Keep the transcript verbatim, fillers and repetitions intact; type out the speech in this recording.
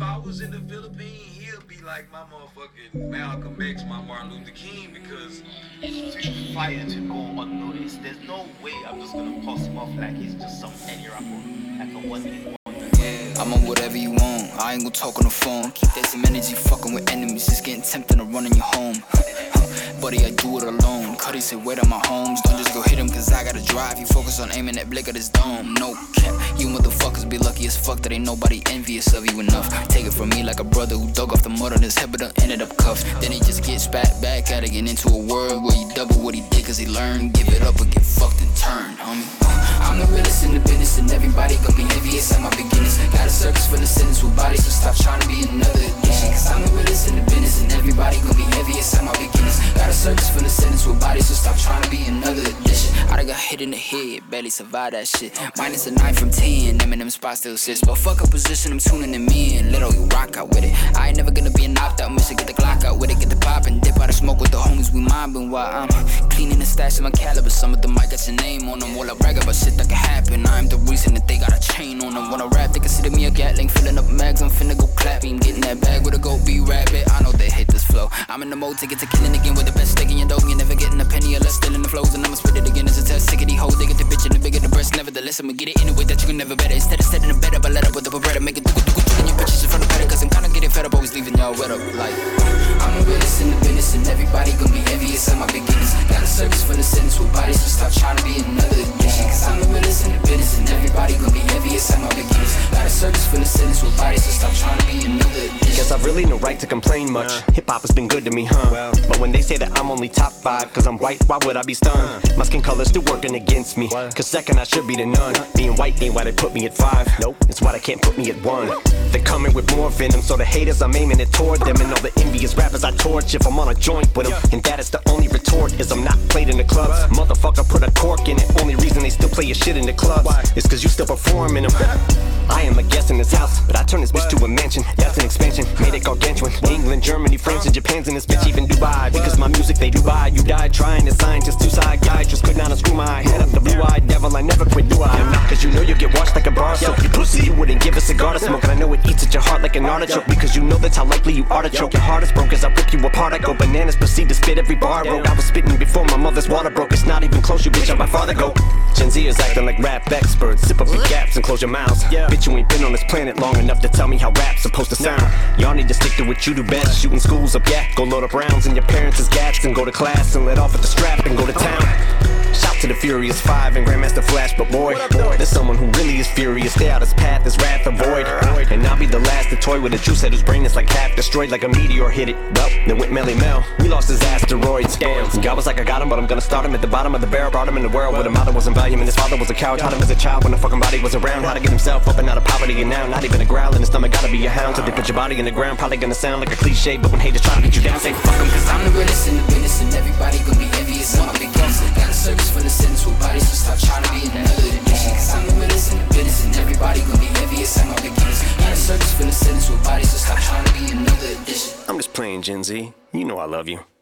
I was in the Philippines, he'll be like my motherfucking Malcolm X, my Martin Luther King, because it's too fire to go unnoticed. There's no way I'm just gonna pass him off like he's just some any rapper, like a one-hit wonder. Yeah, I'm on whatever you want. I ain't gon' talk on the phone. Keep that same energy fucking with enemies. It's getting tempting to run in your home. Buddy, I do it alone. Cuddy said, wait on my homes. Don't just go hit him, cause I gotta drive. You focus on aiming that blick at his dome. No cap, you motherfuckers be lucky as fuck that ain't nobody envious of you enough. Take it from me like a brother who dug off the mud on his head but done ended up cuffed. Then he just gets spat back at it, get into a world where he double what he did cause he learned. Give it up or get fucked and turn, homie. I'm the realest in the business and everybody gon' be envious at my beginnings. Got a circus full of sinners with bodies, so stop trying to be another addiction. Cause I'm the realest in the business and everybody gon' be envious at my beginnings. Got a circus full of sinners with bodies, so stop trying to be another addition. I done got hit in the head, barely survived that shit. Minus a nine from ten, Eminem spot still sits. But fuck a position, I'm tuning them in. Little you rock out with it. I ain't never gonna be a knocked out mission. Get the Glock out with it, get the pop and dip out the smoke with the homies we mobbing while I'm cleaning the stash of my caliber. Some of them might got your name on them while I brag about shit that can happen. I'm the reason that they got a chain on them. When I rap, they consider me a Gatling, filling up mags. I'm finna go clapping, getting that bag with a go be rabbit. I know they hate this flow. I'm in the mode to get to killing again with the best stick in your dough. You never getting a penny or less, still in the flows, and I'ma spit it again as a test. Sick of these hoes, they get the bitch and the bigger the breast. Nevertheless, I'ma get it in a way that you can never better. Instead of setting a bed up, I let up with the bread. Make it do do do in your bitches in front of better. Cause I'm kinda getting fed up, always leaving y'all wet up. Like, I'm the realest in the business, and everybody gon' be envious at my beginnings. Got a circus full of sinners with bodies, so stop trying to be another addiction. Cause I'm the realest in the business, and everybody gon' be envious at my beginnings. Got a circus full of sinners with bodies, so stop trying to be another addiction. Guess I've really no right to complain much. uh, Hip-hop has been good to me, huh? Well, but when they say that I'm only top five cause I'm white, why would I be stunned? Uh, My skin color's still working against me. What? Cause second I should be the none. Being white ain't why they put me at five. Nope, it's why they can't put me at one. They're coming with more venom, so the haters I'm aiming it toward them. And all the envious rappers I torch if I'm on a joint with them. And that is the only retort, is I'm not played in the clubs. Motherfucker put a cork in it. Only reason they still play your shit in the clubs is cause you still perform in them. I am a guest in this house, but I turn this bitch to a mansion. That's an expansion, made it gargantuan. England, Germany, France, and Japan's in this bitch, even Dubai. Because my music they do buy. You died trying to scientist, two side guy. Just could not unscrew my head up the blue-eyed devil. I never quit, do I? Not cause you know you get washed like a bar soap. You pussy, you wouldn't give a cigar to smoke. And I know it eats at your heart like an artichoke. Because you know that's how likely you are to choke. Your heart is broke as I rip you apart. I go bananas, proceed to spit every bar I wrote. I was spitting before my mother's water broke. It's not even close, you bitch, how my father go. Gen Zers acting like rap experts. Zip up your gaps and close your mouths. Bitch, you ain't been on this planet long enough to tell me how rap's supposed to sound. Y'all need to stick to what you do best. Shooting schools up, yeah. Go load up rounds in your parents' gats and go to class and let off at the strap and go to town. Shout to the Furious Five and Grandmaster Flash, but boy, there's someone who really is furious. Stay out his path, his wrath avoid. And I'll be the last to toy with a juice head whose brain is like half destroyed, like a meteor hit it. Well, then went Melly Mel. We lost his asteroids. Damn. God was like, I got him, but I'm gonna start him at the bottom of the barrel. Brought him in the world where the mother wasn't value and his father was a coward. Taught him as a child when the fucking body was around how to get himself up and out of poverty. And now, not even a growl in his stomach, gotta be a hound. So they put your body in the ground, probably gonna sound like a cliche. But when haters try to get you down, say fuck him, cause I'm the realest in the business, and everybody gon' be envious of my beginnings. Got a circus full of sinners with bodies, so stop trying to be another addiction. Cause I'm the realest in the business, and everybody gon' be envious of my beginnings. Got a circus full of sinners with bodies, so stop trying to be another addition. I'm just playing, Gen Z. You know I love you.